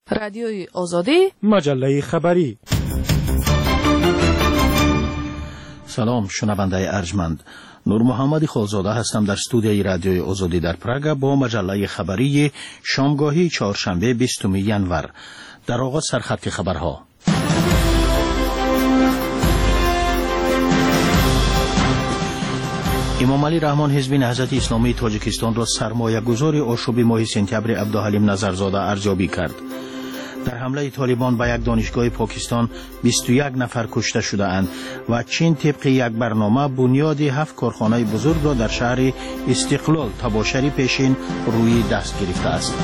رادیوی آزادی، مجله خبری. سلام شنونده ارجمند، نور محمد خالزاده هستم در استودیوی رادیوی آزادی در پراگ با مجله خبری شامگاهی چهارشنبه 20 ژانویه. در آغاز سرخط خبرها. امام علی رحمان حزب نهضت اسلامی تاجیکستان را سرمایه‌گذار آشوب ماه سپتامبر عبدالحلیم نظرزاده ارزیابی کرد. در حمله طالبان به یک دانشگاه پاکستان 21 نفر کشته شده‌اند و چین طبق یک برنامه بنیاد 7 کارخانه بزرگ را در شهر استقلال تباشری پیشین روی دست گرفته است.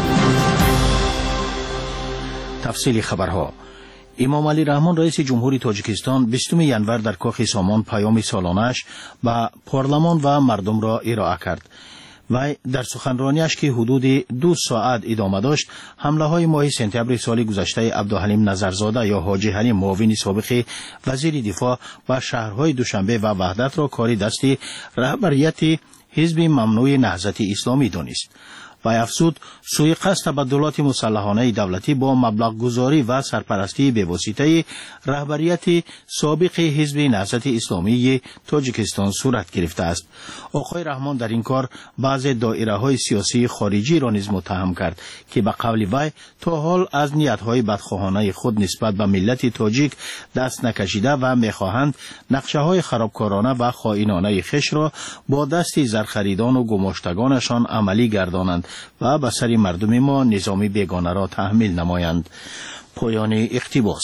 تفصیل خبرها. امام علی رحمان رئیس جمهوری تاجیکستان 20 ژانویه در کاخ سامان پیام سالانه‌اش به پارلمان و مردم را ارائه کرد. و در سخنرانیش که حدود 2 ساعت ادامه داشت، حمله های ماه سپتامبر سال گذشته عبدالحلیم نظرزاده یا حاجی حلیم معاون سابق وزیر دفاع و شهرهای دوشنبه و وحدت را کار دست رهبریت حزب ممنوع نهضت اسلامی دانست. و افزود سوءقصد تبدلات مسلحانه دولتی با مبلغ گذاری و سرپرستی به واسطه رهبریت سابق حزب نهضت اسلامی تاجیکستان صورت گرفته است. آقای رحمان در این کار بعض دایره‌های سیاسی خارجی را نیز متهم کرد که به قول وی تا حال از نیت‌های بدخواهانه خود نسبت به ملت تاجیک دست نکشیده و می‌خواهند نقشه‌های خرابکارانه و خائنانه خویش را با دست زرخریدان و گماشتگانشان عملی گردانند و به سر مردم ما نظامی بیگانه را تحمیل نمایند. پایان اقتباس.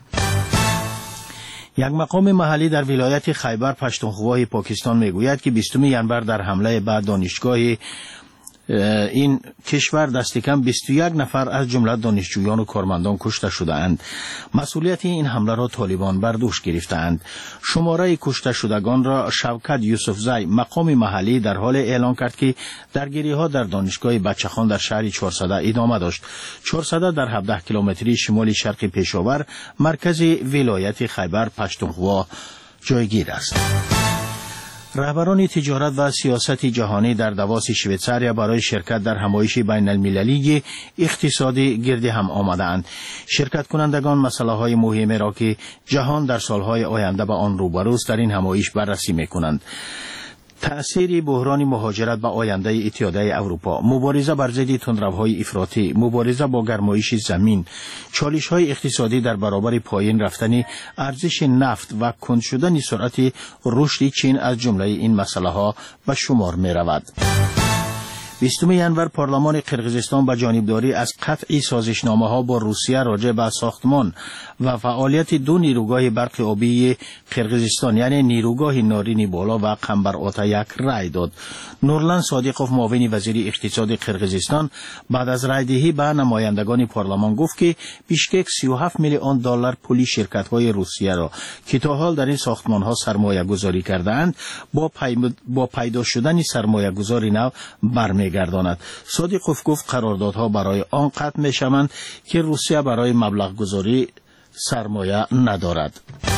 یک مقام محلی در ولایت خیبر پشتونخوا پاکستان میگوید که 20 ژانویه در حمله به دانشگاه این کشور دست کم 21 نفر از جمله دانشجویان و کارمندان کشته شده‌اند. مسئولیت این حمله را طالبان بر دوش گرفته‌اند. شماره کشته شدگان را شوکت یوسفزی مقام محلی در حال اعلان کرد که درگیری‌ها در دانشگاه بچه‌خان در شهر چهارسده ادامه داشت. چهارسده در 17 کیلومتری شمال شرق پشاور مرکز ولایت خیبر پشتونخوا جایگیر است. رهبران تجارت و سیاست جهانی در دواس شویتزاریا برای شرکت در همایش بین المللی اقتصادی گرد هم آمدند. شرکت کنندگان مسائل مهمی را که جهان در سالهای آینده به آن روبروست در این همایش بررسی می‌کنند. تأثیر بحران مهاجرت به آینده اتحادیه اروپا، مبارزه بر ضد تندروهای افراطی، مبارزه با گرمایش زمین، چالش‌های اقتصادی در برابر پایین رفتن ارزش نفت و کند شدن سرعت رشد چین از جمله این مسائل‌ها به شمار می‌رود. 20 ژانویه پارلمان قرقیزستان به جانبداری از قطع سازشنامه‌ها با روسیه راجع به ساختمان و فعالیت دو نیروگاه برق آبی قرقیزستان یعنی نیروگاه نارین بالا و قنبر آتا یک رأی داد. نورلان صادقوف معاون وزیر اقتصاد قرقیزستان بعد از رأی‌دهی به نمایندگان پارلمان گفت که بیشکک 37 میلیون دلار پولی شرکت‌های روسیه را که تا حال در این ساختمان‌ها سرمایه‌گذاری کرده‌اند با پیدا شدن سرمایه‌گذاری نو برمیگرداند. صادقوف گفت قراردادها برای آن قطع می‌شوند که روسیه برای مبلغ گذاری سرمایه ندارد.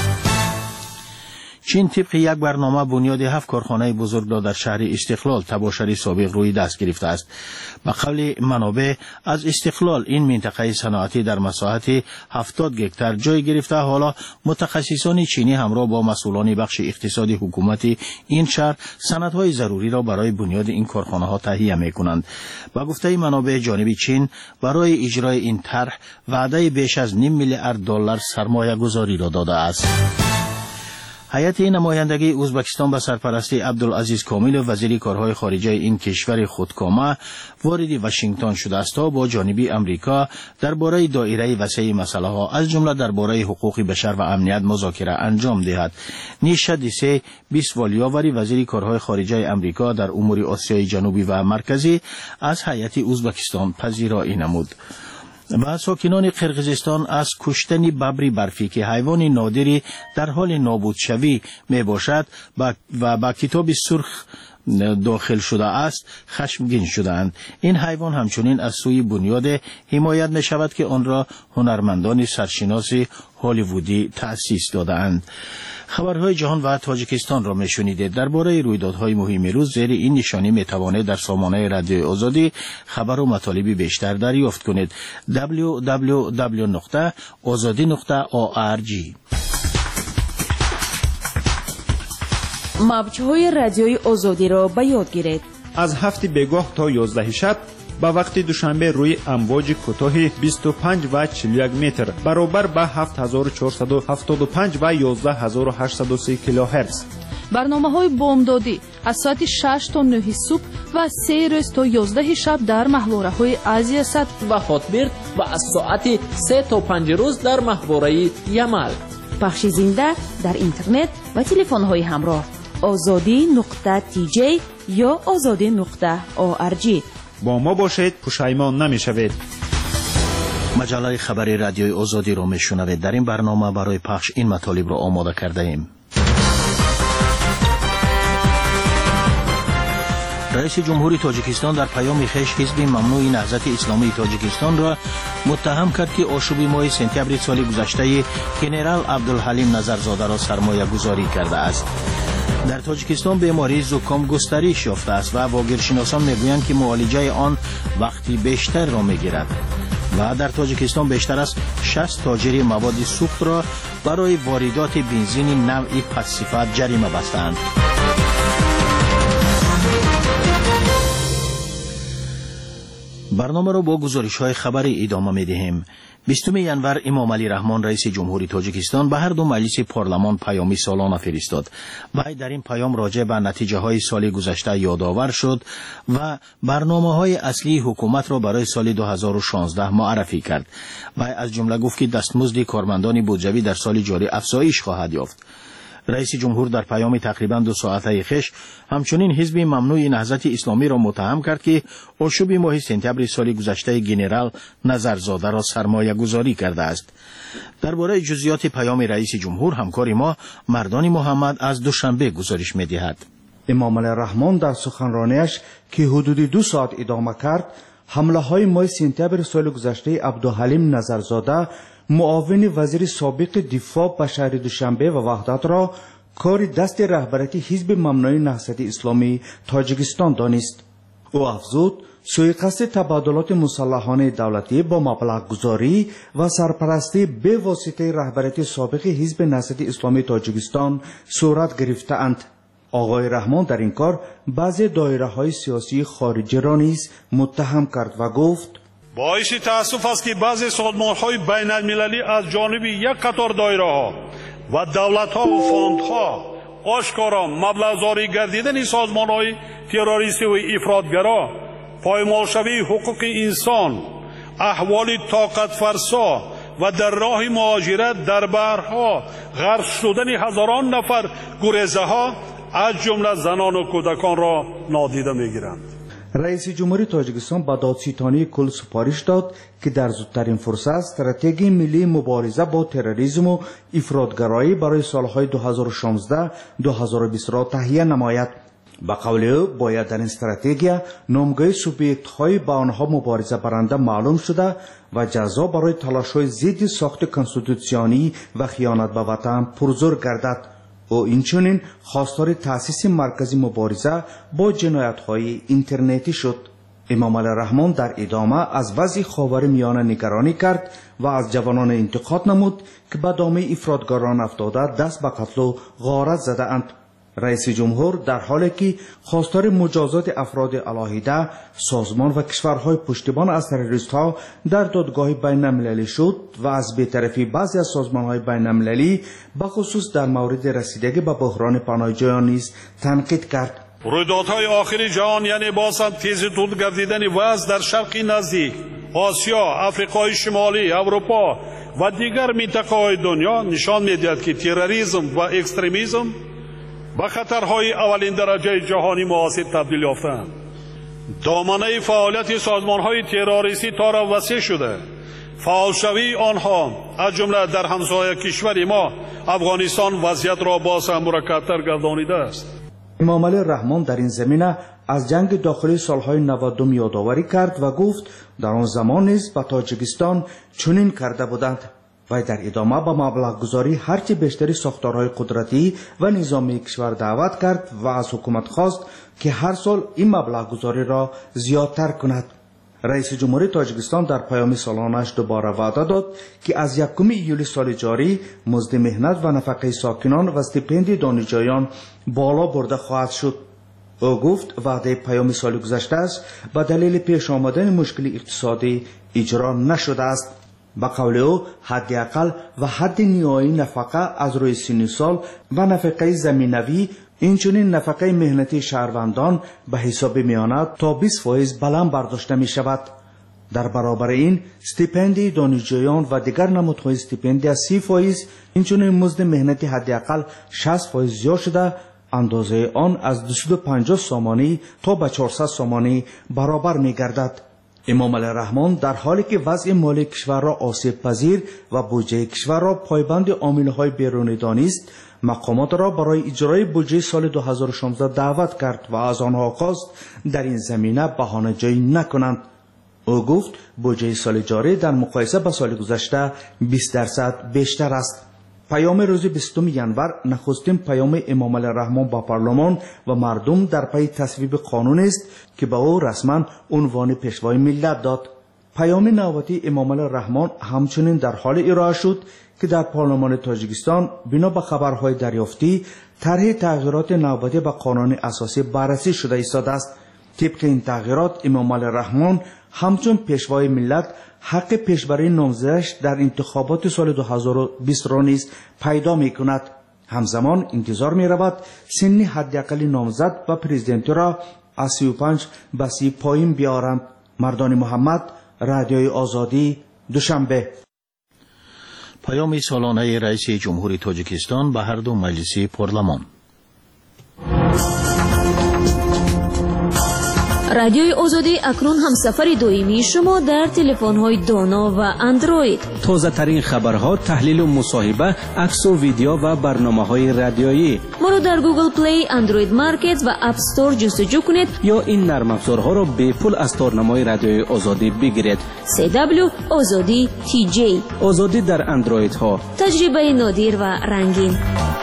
چین طبق یک برنامه بنیاد 7 کارخانه بزرگ را در شهر استقلال تباشری سابق روی دست گرفته است. به قول منابع از استقلال این منطقه صنعتی در مساحت 70 هکتار جای گرفته. حالا متخصصان چینی همراه با مسئولان بخش اقتصادی حکومت این شهر سندهای ضروری را برای بنیاد این کارخانه ها تهیه می‌کنند. با گفته منابع جانب چین برای اجرای این طرح وعده بیش از 5 میلیارد دلار سرمایه گذاری را داده است. هیئت نمایندگی ازبکستان به سرپرستی عبدالعزیز کامل وزیر کارهای خارجه این کشور خودکامه وارد واشنگتن شده است تا با جانب امریکا درباره دایره وسیع مسائل‌ها از جمله درباره حقوق بشر و امنیت مذاکره انجام دهد. نیشا دیسه بیسوالیاوری وزیر کارهای خارجه امریکا در امور آسیای جنوبی و مرکزی از هیئت ازبکستان پذیرایی نمود. و ساکنان قرقیزستان از کشتن ببر برفی که حیوان نادری در حال نابود شوی می باشد و با کتاب سرخ داخل شده است خشمگین شدند. این حیوان همچنین از سوی بنیاد حمایت می شود که آن را هنرمندان سرشناس هالیوودی تأسیس دادند. خبرهای جهان و تاجیکستان را میشنیدید. درباره رویدادهای مهم روز زیر این نشانی میتوانید در سامانه رادیو آزادی خبر و مطالب بیشتر دریافت کنید. www.azadi.org. موج‌های رادیوی آزادی را به یاد گیرید. از 7 بگاه تا 11 شب با وقت دوشنبه روی امواج کوتاه 25 و 41 متر برابر با 7475 و 11803 کیلوهرتز. برنامه‌های بامدادی از ساعت 6 تا 9 صبح و 3 روز تا 11 شب در محوره‌های آسیا سد و هاتبرد و از ساعت 3 تا 5 روز در محوره یمل. پخش زنده در اینترنت و تلفن‌های همراه azadi.tj یا azadi.org. با ما باشید، پشیمان نمی‌شوید. مجله خبری رادیوی آزادی را میشنوید. در این برنامه برای پخش این مطالب را آماده کرده ایم. رئیس جمهوری تاجیکستان در پیام خویش حزب ممنوع نهضت اسلامی تاجیکستان را متهم کرد که آشوب ماه سپتامبر سال گذشته ژنرال عبدالحلیم نظرزاده را سرمایه گذاری کرده است. در تاجیکستان بیماری زکام گسترش یافته است و واگیرشناسان میگویند که معالجه آن وقتی بیشتر را میگیرد و در تاجیکستان بیشتر از 60 تاجر مواد سوخت را برای واردات بنزین نوعی پدصفت جریمه بستند. برنامه را با گزارش‌های خبری ادامه می‌دهیم. 20 ژانویه امام علی رحمان رئیس جمهوری تاجیکستان به هر دو مجلس پارلمان پیامی سالانه فرستاد. وی در این پیام راجع به نتیجه‌های سال گذشته یادآور شد و برنامه‌های اصلی حکومت را برای سال 2016 معرفی کرد. وی از جمله گفت که دستمزد کارمندان بودجوی در سال جاری افزایش خواهد یافت. رئیس جمهور در پیام تقریباً 2 ساعته خویش همچنین حزب ممنوع نهضت اسلامی را متهم کرد که آشوب ماه سپتامبر سال گذشته ژنرال نظرزاده را سرمایه گذاری کرده است. درباره جزئیات پیام رئیس جمهور همکار ما مردان محمد از دوشنبه گزارش می‌دهد. امام علی رحمان در سخنرانیش که حدود 2 ساعت ادامه کرد، حمله‌های ماه سپتامبر سال گذشته عبدالحلیم نظرزاده معاون وزیر سابق دفاع به شهر دوشنبه و وحدت را کار دست رهبری حزب ممنوع نهضت اسلامی تاجیکستان دانست. او افزود سوءقصد تبادلات مسلحانه دولتی با مبلغ گذاری و سرپرستی به واسطه رهبری سابق حزب نهضت اسلامی تاجیکستان صورت گرفته‌اند. آقای رحمان در این کار بعضی دایره‌های سیاسی خارجی را نیز متهم کرد و گفت باعث تأسف است که بعضی سازمان‌های بین‌المللی از جانب یک قطار دایره‌ها و دولت‌ها و فاندها آشکارا مبلغ‌زاری گردیدن سازمان‌های تروریستی و افراطگرا، پایمالشوی حقوق انسان، احوال طاقت فرسا و در راه مهاجرت در بحرها غرق شدن هزاران نفر گریزه‌ها از جمله زنان و کودکان را نادیده می‌گیرند. رئیس جمهوری تاجیکستان به دادستانی کل سپارش داد که در زودترین فرصت استراتژی ملی مبارزه با تروریسم و افراطگرایی برای سالهای 2016-2020 را تهیه نماید. به قول او باید در این استراتژی نامگاه سوبیکت‌های با آنها مبارزه برنده معلوم شده و جزا برای تلاش‌های ضد ساخت کنستیتوسیونی و خیانت به وطن پرزور گردد. او اینچنین خواستار تأسیس مرکز مبارزه با جنایت‌های اینترنتی شد. امام علی رحمان در ادامه از وضع خاورمیانه نگرانی کرد و از جوانان انتقاد نمود که به دامه افراطگران افتاده دست به قتل و غارت زده اند. رئیس جمهور در حالی که خواستار مجازات افراد علیحده سازمان و کشورهای پشتیبان از تروریست‌ها در دادگاه بین‌المللی شد و از بی‌طرفی بعضی از سازمان‌های بین‌المللی به خصوص در مورد رسیدگی به بحران پناهجویان نیز تنقید کرد. رویدادهای آخر جهان یعنی باز هم تیزتر گردیدن وضع در شرق نزدیک، آسیا، آفریقای شمالی، اروپا و دیگر منطقه‌های دنیا نشان می‌دهد که تروریسم و اکستریمیسم به خطرهای اولین درجه جهانی معاصر تبدیل یافتند. دامنه فعالیت سازمان‌های تروریستی تا را وسیع شده. فعالشوی آنها از جمله در همسایه کشور ما افغانستان وضعیت را باز هم مرکب‌تر گردانیده است. امامعلی رحمان در این زمینه از جنگ داخلی سالهای 92 یادآوری کرد و گفت در آن زمان نیز به تاجیکستان چنین کرده بودند. و در ادامه به مبلغ گذاری هرچی بیشتری ساختارهای قدرتی و نظامی کشور دعوت کرد و از حکومت خواست که هر سال این مبلغ گذاری را زیادتر کند. رئیس جمهوری تاجیکستان در پیام سالانش دوباره وعده داد که از 1 ایول سال جاری مزد مهنت و نفقه ساکنان و استیپندی دانشجویان بالا برده خواهد شد. او گفت وعده پیام سال گذشته است به دلیل پیش آمدن مشکل اقتصادی اجرا نشده است. به قول او حداقل و حد نهایی نفقه از روی 30 سال و نفقه زمینوی اینچنین نفقه مهنتی شهروندان به حساب میآید تا 20% بلند برداشته می شود. در برابر این استیپندی دانشجویان و دیگر نمودهای استیپندی از 30%، اینچنین مزد مهنتی حداقل 60% زیاد شده، اندازه آن از 250 سامانی تا به 400 سامانی برابر می گردد. امامعلی رحمان در حالی که وضع مالی کشور را آسیب پذیر و بودجه کشور را پایبند عامل‌های بیرونی دانست، مقامات را برای اجرای بودجه سال 2016 دعوت کرد و از آنها خواست در این زمینه بهانه جویی نکنند. او گفت بودجه سال جاری در مقایسه با سال گذشته 20% بیشتر است. پیام روز 20 ژانویه نخستین پیام امامعلی رحمان با پارلمان و مردم در پی تصویب قانون است که به او رسما عنوان پیشوای ملت داد. پیام نوبتی امامعلی رحمان همچنین در حال ارائه شد که در پارلمان تاجیکستان بنا به خبرهای دریافتی طرح تغییرات نوبتی به قانون اساسی بررسی شده ایستاده است. طبق این تغییرات امامعلی رحمان همچون پیشوای ملت حق پیشبری نامزدش در انتخابات سال 2020 را نیز پیدا می کند. همزمان انتظار می رود سن حداقل نامزد و پرزیدنتی را از 35 به 30 پایین بیارند. مردان محمد، رادیوی آزادی، دوشنبه. پیام سالانه رئیس جمهوری تاجیکستان به هر دو مجلس پارلمان. رادیوی آزادی اکنون همسفر دائمی شما در تلفن‌های دانا و اندروید. تازه ترین خبرها، تحلیل و مصاحبه، عکس و ویدیو و برنامه‌های رادیویی. ما را در گوگل پلی، اندروید مارکت و اپ استور جستجو کنید یا این نرم افزارها را به پول از تارنمای رادیوی آزادی بگیرید. CW آزادی TJ. آزادی در اندرویدها. تجربه نادر و رنگین.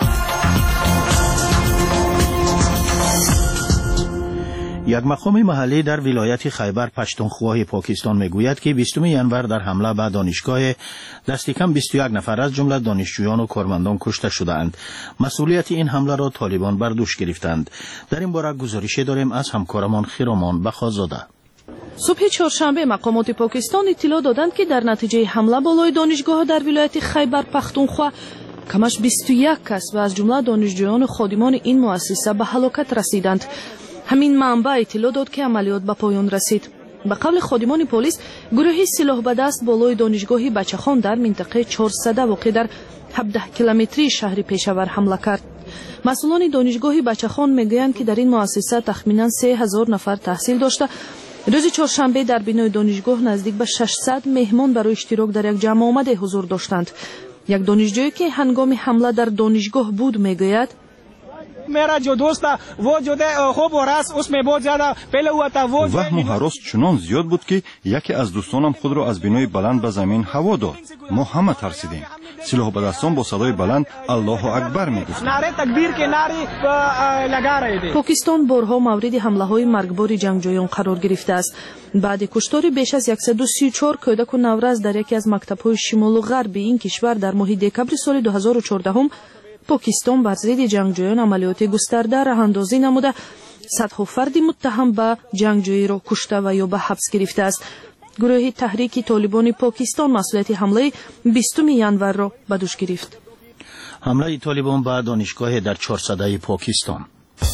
یک مقام محلی در ولایت خیبر پشتونخوا پاکستان میگوید که 20 ژانویه در حمله به دانشگاه دست کم 21 نفر از جمله دانشجویان و کارمندان کشته شدند. مسئولیت این حمله را طالبان بر دوش گرفتند. در این باره گزارشی داریم از همکارمان خیرامان بخازاده. صبح چهارشنبه مقامات پاکستان اطلاع دادند که در نتیجه حمله بالای دانشگاه در ولایت خیبر پختونخوا کمش 21 کس و از جمله دانشجویان و خادمان این مؤسسه به هلاکت رسیدند. همین منبع اطلاع داد که عملیات به پایان رسید. به قول خادمان پلیس، گروهی سلاح به دست بالای دانشگاه بچه‌خان در منطقه 400 واقع در 17 کیلومتری شهر پشاور حمله کرد. مسئولان دانشگاه بچه‌خان میگویند که در این مؤسسه تخمینا 3000 نفر تحصیل داشته. روز چهارشنبه در بینای دانشگاه نزدیک به 600 مهمان برای اشتراک در یک جمع آمده حضور داشتند. یک دانشجویی که هنگام حمله در دانشگاه بود میگوید: मेरा जो दोस्त था वो जो थे खूब हो रहा उसमें बहुत ज्यादा पहले हुआ था वो वهم و هراس چنان زیاد بود که یکی از دوستانم خود را از بینای بلند به زمین هوا داد. ما همه ترسیدیم. سلاح به دستان با صدای بلند الله اکبر میگفتند. نعره تکبیر کے نعره لگا رہے تھے. پاکستان بارها مورد حمله های مرگبار جنگجویان قرار گرفته است. بعد کشتار بیش از 134 کودک و نوروز در یکی از مکتب‌های شمال و غرب این کشور در ماه دکمبر سال 2014 پاکستان بر ضد جنگجویان عملیات گسترده راه اندازی نموده صدها فرد متهم به جنگجویی را کشته و یا به حبس گرفته است. گروه تحریک طالبان پاکستان مسئولیت حمله 20 ژانویه را به دوش گرفت. حمله طالبان به دانشگاه در 400 پاکستان.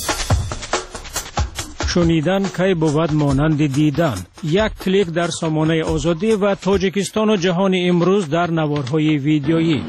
شنیدن کی بود مانند دیدن. یک کلیک در سامانه آزادی و تاجیکستان و جهان امروز در نوارهای ویدیویی.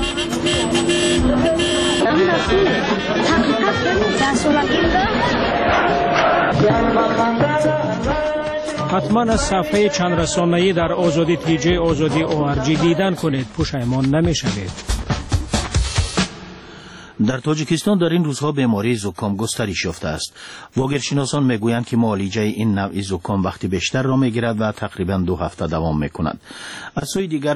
حتما از صفحه چند رسانه‌ای در آزادی TJ آزادی ORG دیدن کنید، پشیمان نمی‌شوید. در تاجیکستان در این روزها بیماری زکام گسترش یافته است. واگیرشناسان میگویند که معالجه این نوع زکام وقتی بیشتر را میگیرد و تقریبا 2 هفته دوام میکند. از سوی دیگر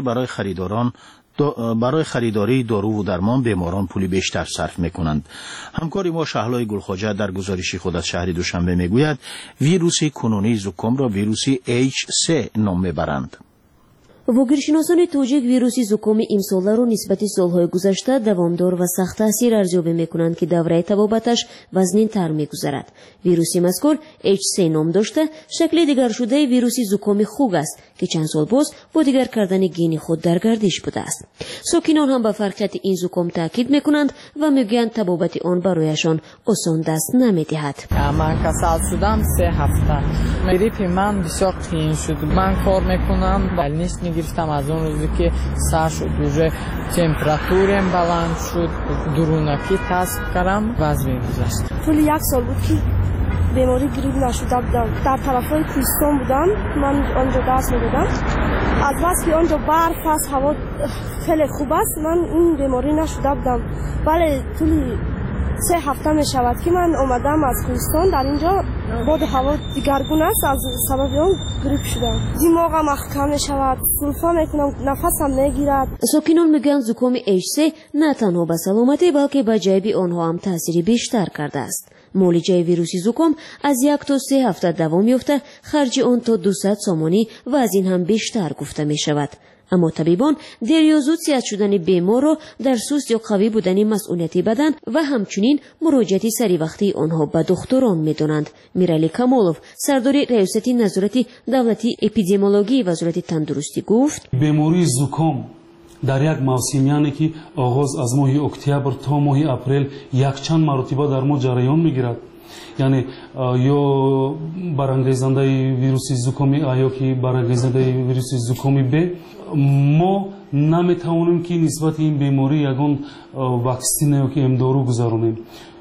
برای خریداری دارو و درمان بیماران پولی بیشتر صرف میکنند. همکار ما شهلای گلخواجه در گزارشی خود از شهر دوشنبه میگوید ویروس کنونی زکام را ویروس H3 نام میبرند. واگیرشناسان توجیک ویروسی زکام امساله را نسبت سالهای گذشته دوامدار و سخت تاثیر ارزیابی میکنند که دوره تبابتش وزنین تر میگذرد. ویروسی مذکور H3 نام داشته شکل دیگر شده ویروسی زکام خوگ است که چند سال باز با دیگر کردن گین خود در گردش بوده است. ساکنان هم به فرقیت این زکام تاکید میکنند و میگویند تبابت آن برایشان آسان دست نمیدهد. من کسل شدم 3 هفته. گریپ من بسیار قیین شد. من کار میکنم ولی نیست گرفتم از اون روزی که سر شد уже تمپراتورم بلند شد درونکی تست کردم وزن گذشت. طول 1 سال بود که بیماری گریپ نشده بودم. در طرفای کوهستان بودم، من آنجا درس میدادم. از بس که آنجا برف است، هوا خیلی خوب است، من این بیماری نشده بودم. ولی طول 3 هفته می شود که من آمدم از کوهستان. در اینجا باد هوا دیگرگون است، از سبب اون گریپ شدم. دماغم اخکم می شود، سرفه می کنم، نفسم میگیرد. ساکنان میگن زکام H3 نه تنها به سلامتی بلکه به جیب آنها هم تاثیری بیشتر کرده است. معالجه ویروسی زکام از 1 تا 3 هفته دوام یافته، خرج آن تا 200 سامانی و از این هم بیشتر گفته می شود. اما طبیبان دیر یا زود صحت شدن بیمار را در سست یا قوی بودن مسئولیت بدن و همچنین مراجعت سری وقتی آنها به دکتران می‌دانند. میرالی کمالوف سردار ریاست نظارت دولتی اپیدمیولوژی وزارت تندرستی گفت بیماری زکام در یک موسم یعنی که آغاز از ماه اکتبر تا ماه اپریل یک چند مرتبه در ما جریان میگیرد. یعنی یا برانگیزنده ویروس زکامی A یا که برانگیزنده ویروس زکامی B ما نمیتوانیم که نسبت این بیماری یگان واکسین یا که امدارو گذارونیم،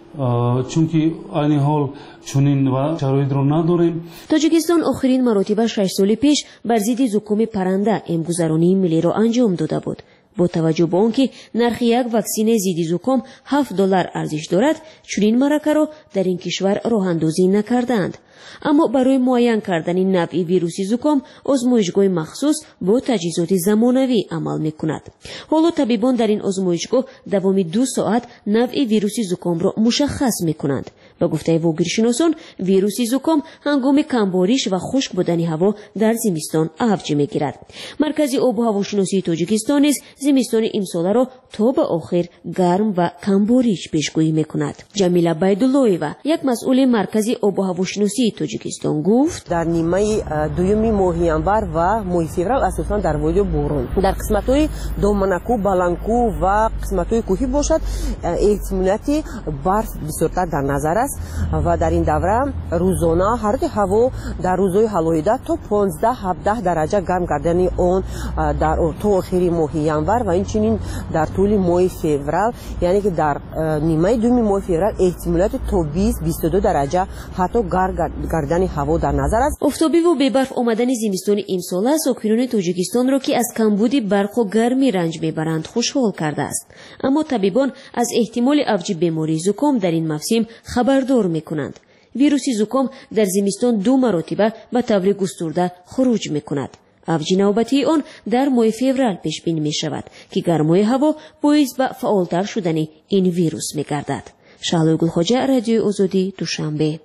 چون که این حال چنین و شرایط را نداریم. تاجیکستان آخرین مرتبه 6 سال پیش بر ضد زکام پرنده امگذرانی ملی را انجام داده بود. با توجه به آنکه نرخ یک واکسن ضد زکام $7 ارزش دارد، چنین مرکه را در این کشور راه اندازی نکردند. اما برای معاین کردن نوع ویروس زکام آزمایشگاه مخصوص با تجهیزات زمانوی عمل میکند. حالا طبیبان در این آزمایشگاه دوام 2 ساعت نوع ویروس زکام را مشخص میکنند. با گفته واگیرشناسان ویروس زکام هنگام کمباریش و خشک بودن هوا در زمستان اوج میگیرد. مرکز آب و هواشناسی تاجیکستان نیز زمستان امسال را تا به آخر گرم و کمباریش پیشگویی میکند. جمیله بیدالله‌ایوا یک مسئول مرکز آب و هواشناسی تاجیکستان گفت در نیمه دوم ماه ینور و ماه فوریه اساسا در وادی بورون در قسمت‌های دومنکو، بالانکو و قسمت‌های کوهی باشد احتمالیت برف بسیارتر در نظر است و در این دوره روزانه حرارت هوا در روزهای حلایده تا 15-17 درجه گرم گردن آن در تا آخر ماه ینور و اینچنین در طول ماه فوریه، یعنی که در نیمه دوم ماه فوریه احتمالیت تا 20-22 درجه حتی گردن هوا در نظر است. آفتابی و به برف آمدن زمستان امسال ساکنان تاجیکستان را که از کمبود برق و گرمی رنج میبرند خوشحال کرده است. اما طبیبان از احتمال اوج بیماری زکام در این موسم خبردار میکنند. ویروس زکام در زمستان 2 مرتبه به طور گسترده خروج میکند. اوج نوبتی آن در ماه فوریه پیش بینی می شود که گرمای هوا باعث به فعالتر شدن این ویروس میگردد. شهلای گلخواجه، رادیوی آزادی، دوشنبه.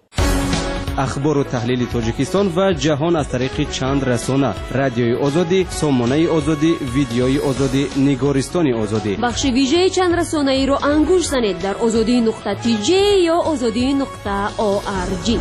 اخبار و تحلیل تاجیکستان و جهان از طریق چند رسانه: رادیوی آزادی، سامانه آزادی، ویدیوی آزادی، نگارستان آزادی. بخش ویژه چند رسانه ای را انگوش زنید در azadi.tj یا azadi.org.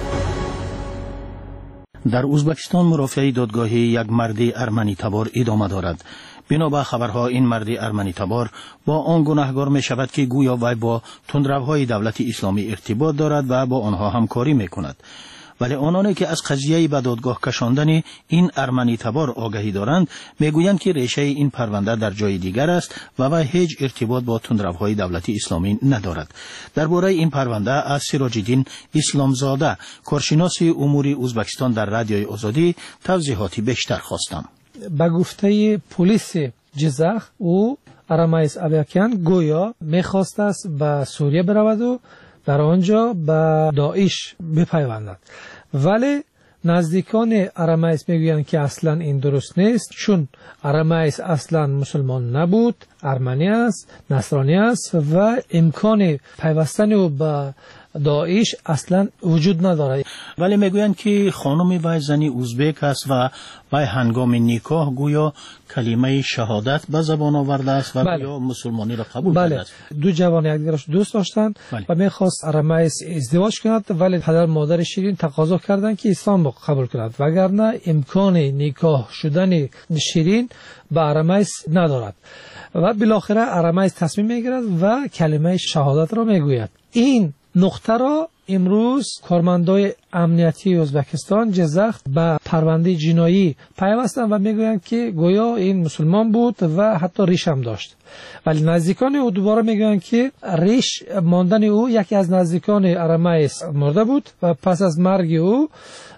در ازبکستان مرافعه دادگاهی یک مرد ارمنی تبار ادامه دارد. بنا به خبرها این مرد ارمنی تبار با آن گناهکار می شود که گویا وی با تندروهای دولت اسلامی ارتباط دارد و با آنها همکاری می کند. ولی آنانی که از قضیه به دادگاه کشاندن این ارمنی تبار آگاهی دارند میگویند که ریشه این پرونده در جای دیگر است و وی هیچ ارتباط با تندروهای دولت اسلامی ندارد. درباره این پرونده از سراج الدین اسلامزاده، کارشناس امور ازبکستان در رادیوی آزادی، توضیحاتی بیشتر خواستم. به گفته پلیس جزخ او آرامایس ابیاکیان گویا میخواست است به سوریه برود و در آنجا به داعش بپیوندد، ولی نزدیکان آرامایس میگویند که اصلا این درست نیست، چون آرامایس اصلا مسلمان نبود، ارمنی است، نصرانی است و امکان پیوستن او به داعش اصلا وجود ندارد. ولی میگویند که خانم وی زنی ازبک است و وی هنگام نیکاه گویا کلمه شهادت به زبان آورده است و گویا مسلمانی را قبول کرده است. دو جوان یکدیگر را دوست داشتند و میخواست آرامایس ازدواج کند، ولی پدر مادر شیرین تقاضا کردند که اسلام قبول کند، وگرنه امکان نیکاه شدن شیرین به آرامایس ندارد. و بالاخره آرامایس تصمیم میگیرد و کلمه شهادت را میگوید. این نقطه را امروز کارمندای امنیتی ازبکستان جزخت به پرونده جنایی پیوستند و میگویند که گویا این مسلمان بود و حتی ریش هم داشت، ولی نزدیکان او دوباره میگویند که ریش ماندن او یکی از نزدیکان آرامایس مرده بود و پس از مرگ او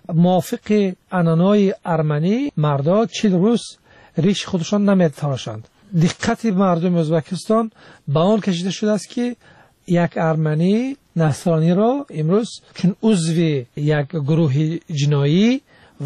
موافق عنعنای ارمنی مردا 40 روز ریش خودشان نمیتراشند. دقت مردم ازبکستان به آن کشیده شده است که یک ارمنی نصرانی را امروز چون عضو یک گروه جنایی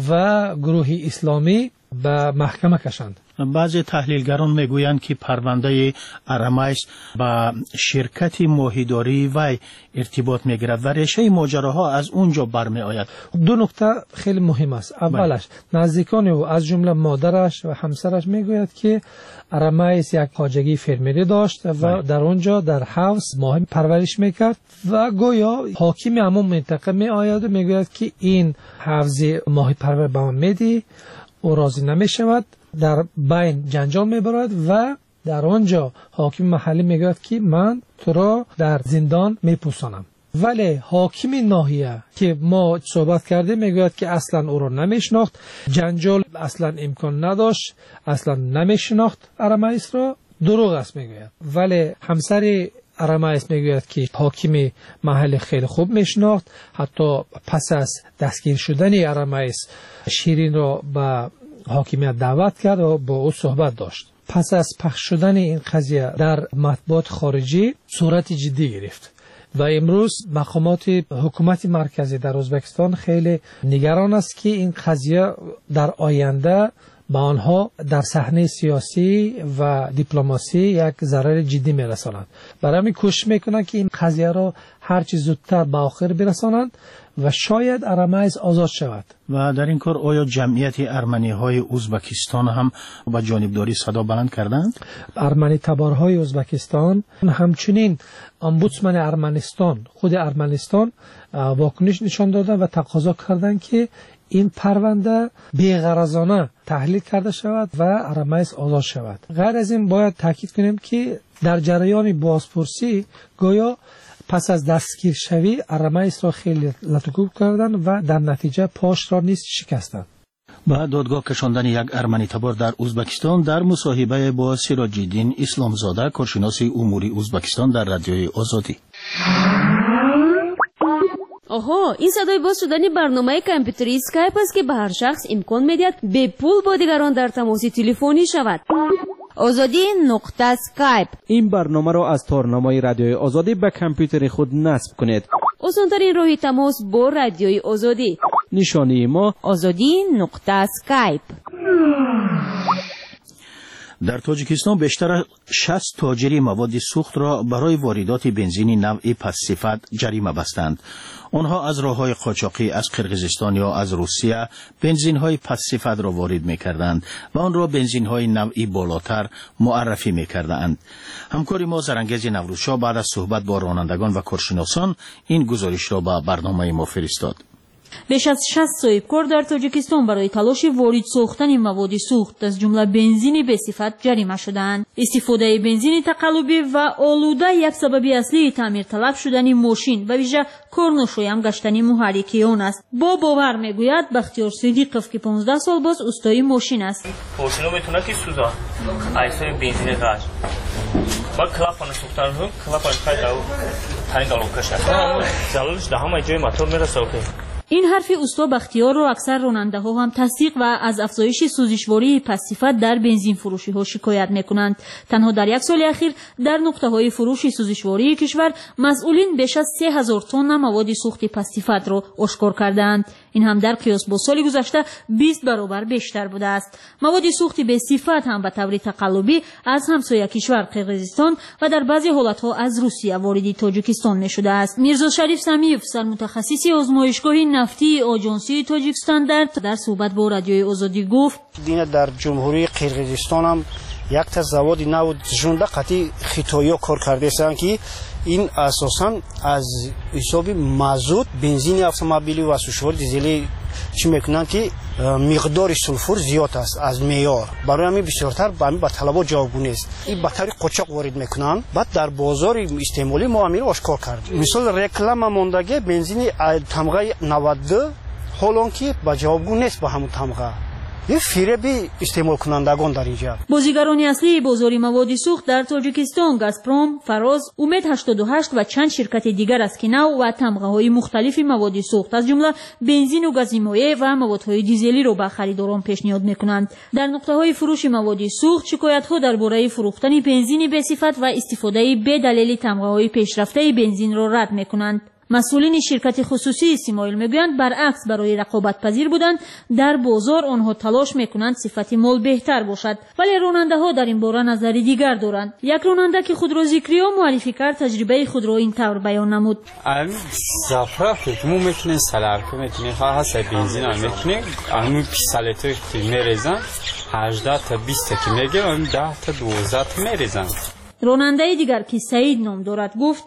و گروه اسلامی به محکمه کشند. بعضی تحلیلگران میگویند که پرونده آرامایس با شرکت ماهیداری وی ارتباط میگیرد و ریشه ماجراها از اونجا برمی آید. دو نکته خیلی مهم است. اولش نزدیکان او از جمله مادرش و همسرش میگوید که آرامایس یک خواجگی فرمری داشت و در اونجا در حوض ماهی پرورش میکرد و گویا حاکم همون منطقه می آید و میگوید که این حوض ماهی پرور به من میدی، او راضی نمیشود، در بین جنجال میبرد و در آنجا حاکم محلی میگوید که من تو را در زندان میپوسانم. ولی حاکم ناحیه که ما صحبت کردیم میگوید که اصلا او را نمیشناخت، جنجال اصلا امکان نداشت، اصلا نمیشناخت آرامایس را، دروغ است میگوید. ولی همسر آرامایس میگوید که حاکم محل خیلی خوب میشناخت، حتی پس از دستگیر شدن آرامایس شیرین را به حاکمیت دعوت کرد و با او صحبت داشت. پس از پخش شدن این قضیه در مطبوعات خارجی صورت جدی گرفت و امروز مقامات حکومت مرکزی در ازبکستان خیلی نگران است که این قضیه در آینده به آنها در صحنه سیاسی و دیپلماسی یک ضرر جدی میرساند. برای همین کوشش میکنند که این قضیه را هر چه زودتر به آخر برسانند و شاید آرامایس آزاد شود. و در این کار آیا جمعیت ارمنی های ازبکستان هم با جانبداری صدا بلند کردند؟ ارمنی تبارهای ازبکستان همچنین امبودسمن ارمنستان، خود ارمنستان واکنش نشان دادند و تقاضا کردند که این پرونده بی‌غرضانه تحلیل کرده شود و آرامایس آزاد شود. غیر از این باید تاکید کنیم که در جریان بازپرسی گویا پس از دستگیر شوی آرامایس را خیلی لطوکوب کردند و در نتیجه پاش را نیز شکستند. با دادگاه کشاندن یک ارمنی تبار در ازبکستان در مصاحبه با سراج‌الدین اسلامزاده، کارشناس اموری ازبکستان در رادیوی آزادی. آها، این صدای باز شدن برنامه کامپیوتری اسکایپ است که به هر شخص امکان میدهد به پول با دیگران در تماس تلفنی شود. آزادی نقطه اسکایپ. این برنامه را از تارنمای رادیوی آزادی به کامپیوتر خود نصب کنید. آسان‌ترین راه تماس با رادیوی آزادی. نشانی ما آزادی نقطه اسکایپ. در تاجیکستان بیشتر 60 تاجر مواد سوخت را برای واردات بنزین نوع پس صفت جریمه بستند. آنها از راه‌های قاچاقی از قرقیزستان یا از روسیه بنزین‌های پس صفت را وارد می‌کردند و آن را بنزین‌های نوعی بالاتر معرفی می‌کردند. همکار ما زرنگز نوروزشاه بعد از صحبت با رانندگان و کارشناسان این گزارش را به برنامه ما فرستاد. بیش از 60 صاحبکار در تاجیکستان برای تلاش وارد ساختن مواد سوخت از جمله بنزین به‌صفت جریمه شدند. استفاده بنزین تقلبی و آلوده یک سبب اصلی تعمیر طلب شدن ماشین و ویژه کارنشایم گشتن محرک آن است. با باور میگوید بختیار صدیقов که 15 سال باز استای ماشین است. ماشینو میتونه که سوزا ایسای بنزین غاش با کلاپان سوختن رو کلاپان خیلی تنگ آلو کشه جلالش ده همه جای موتور میرسه. این حرف اوستا بختیار رو اکثر راننده‌ها هم تصدیق و از افزایش سوزشواری پس‌صفت در بنزین فروشی‌ها شکایت می‌کنند. تنها در یک سال اخیر در نقطه‌های فروش سوزشواری کشور مسئولین بیش از 3000 تن مواد سوخت پس‌صفت را آشکار کردند. این هم در قیاس با سال گذشته 20 برابر بیشتر بوده است. مواد سوخت بسیفت هم به طور تقلبی از همسایه کشور قرقیزستان و در بعضی حالتها از روسیه وارد تاجیکستان می شده است. میرزا شریف سمیف، سرمتخصص آزمایشگاه نفتی آژانسی تاجیکستان در صحبت با رادیوی آزادی گفت: در جمهوری قرقیزستان هم یک تا زواد نو جونده قطعی خطایی کار کرده است که این اساساً از حساب مازوت، بنزین اتومبیلی و سوشوار دیزلی چی میکنند که مقدار سولفور زیاد است از معیار. برای همین بسیارتر با طلبات جوابگو است. این به طور قاچاق وارد میکنند. بعد در بازار استعمالی ما همین آشکار کرد. مثال رکلام ماندگی بنزین تمغه 92 حالان که با جوابگو نیست با همون تمغه. یه فریبی استعمال کنندگان در اینجا. بازیگران اصلی بازار مواد سوخت در تاجیکستان گازپروم، فراز، امید 88 و چند شرکت دیگر است که نو و تمغه‌های مختلف مواد سوخت از جمله بنزین و گاز مایع و موادهای دیزلی را به خریداران پیشنهاد می‌کنند. در نقطه‌های فروش مواد سوخت شکایت‌ها درباره فروختن بنزین بسیفت و استفاده به دلیل تمغه‌های پیشرفته بنزین را رد می‌کنند. مسئولین شرکت خصوصی سیمایل میگویند برعکس برای رقابت پذیر بودن در بازار آنها تلاش میکنند صفت مال بهتر باشد، ولی راننده ها در این باره نظری دیگر دارند. یک راننده که خود را ذکری ها معرفی کرد تجربه خود را این طور بیان نمود: زفرت مو میتونین سلرکو میتونین هست بنزین هم میتونین همون پیسالتو که میریزن 18 تا 20 که میگیرن همون 10 تا 12 تا میریزن. راننده دیگر که سعید نام دارد گفت: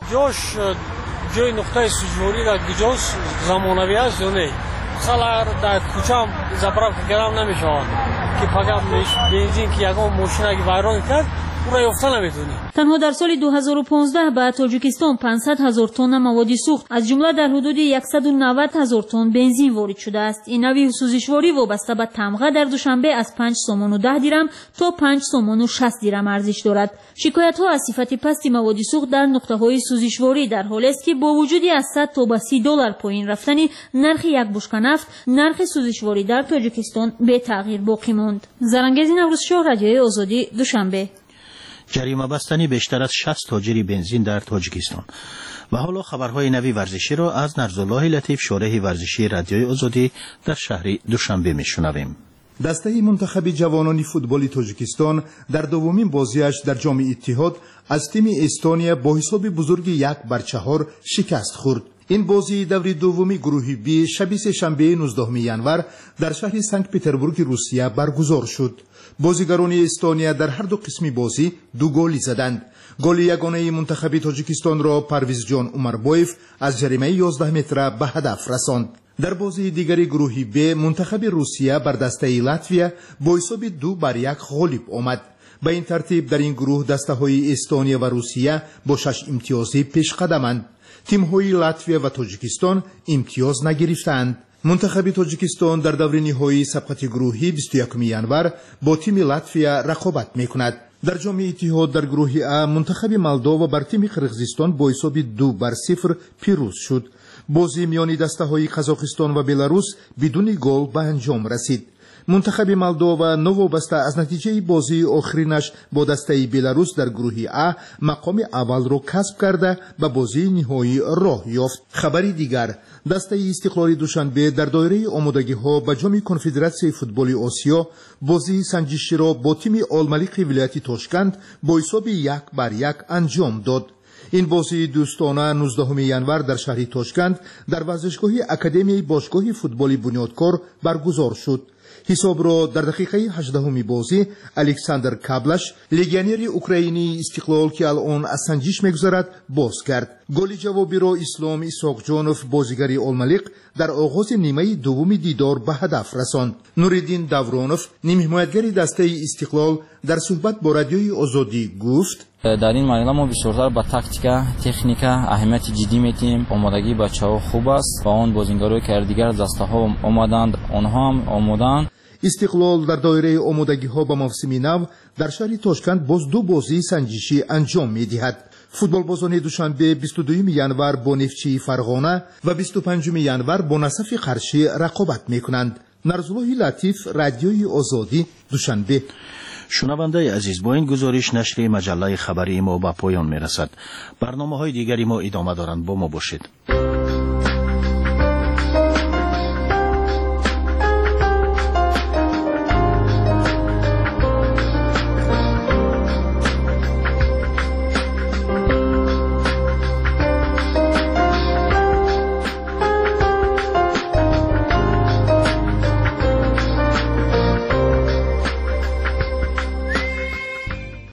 جای نقطه سوزواری در گجاز زمانوی است یا نه؟ مثلا در کوچه زبرک گرم نمیشود که فقط بنزین که یکم ماشین اگه ویران کرد او را یافته نمیتونی. تنها در سال 2015 به تاجیکستان 500,000 تن مواد سوخت از جمله در حدود 190,000 تن بنزین وارد شده است. این نوع سوزشواری وابسته به تمغه در دوشنبه از 5 سومن و 10 دیرم تا 5 سومن و 60 دیرم ارزش دارد. شکایت ها از صفت پست مواد سوخت در نقطه های سوزشواری در حالی است که با وجود از 100 تا به 30 دلار پایین رفتن نرخ یک بشکه نفت، نرخ سوزشواری در تاجیکستان به تغییر باقی ماند. زرنگیز نوروز شاه، رادیوی آزادی، دوشنبه. جریمه بستنی بیشتر از 60 تاجر بنزین در تاجیکستان. و حالا خبرهای نوی ورزشی را از نرزالله لطیف، شارح ورزشی رادیوی آزادی در شهر دوشنبه میشنویم. دسته منتخب جوانان فوتبال تاجیکستان در دومین بازیش در جام اتحاد از تیم استونیا با حساب بزرگ 1-4 شکست خورد. این بازی دور دومی گروه بی شب سه‌شنبه 19 ینور در شهر سنت پترزبورگ روسیه برگزار شد. بازیگران استونیا در هر دو قسم بازی 2 گل زدند. گل یگانه منتخب تاجیکستان را پرویز جان عمربایف از جریمه 11 متر به هدف رساند. در بازی دیگری گروه ب منتخب روسیه بر دسته لاتویا با حساب 2-1 غالب آمد. به این ترتیب در این گروه دسته های استونیا و روسیه با 6 امتیازی پیش قدمند. تیم های لاتویا و تاجیکستان امتیاز نگرفتند. منتخب تاجیکستان در دور نهایی سبقت گروهی 21 ینور با تیم لاتویا رقابت میکند. در جام اتحاد در گروه ا منتخب مولداوا بر تیم قرقیزستان با حساب 2-0 پیروز شد. بازی میان دسته های قزاقستان و بلاروس بدون گل به انجام رسید. منتخب مولداوا نوابسته از نتیجه بازی آخرینش با دسته بلاروس در گروه ا مقام اول را کسب کرده به بازی نهایی راه یافت. خبری دیگر، دسته استقلال دوشنبه در دایره آمادگی ها به جام کنفدراسیون فوتبال آسیا بازی سنجشی را با تیم آلملیق ولایت تاشکند با حساب 1-1 انجام داد. این بازی دوستانه 19 ینور در شهر تاشکند در ورزشگاه اکادمی باشگاه فوتبال بنیادکار برگزار شد. حساب را در دقیقه 18 بازی الکساندر کابلش، لگیونر اوکراینی استقلال که الان از سنجش میگذرد، باز کرد. گل جوابی را اسلام اسحاق جانوف بازیگر آلملیق در آغاز نیمه دوم دیدار به هدف رساند. نوریدین دورانوف، نیم حمایتگر دسته استقلال، در صحبت با رادیوی آزادی گفت: در این مرحله ما بسیارتر با تاکتیکا، تکنیکا اهمیت جدی میدیم. آمادگی بچه‌ها خوب است و آن بازیگرایی که دیگر دسته‌ها آمادند، آنها هم آمادند. استقلال در دایره آمادگی ها به موسم نو در شهر تاشکند باز 2 بازی سنجشی انجام می‌دهد. فوتبالبازان دوشنبه 22 ینور با نفتچی فرغانه و 25 ینور با نصف قرشی رقابت میکنند. نرزالله لطیف، رادیوی آزادی، دوشنبه. شنونده عزیز، با این گزارش نشر مجله خبری ما به پایان میرسد. برنامه‌های دیگری ما ادامه دارند. با ما باشید.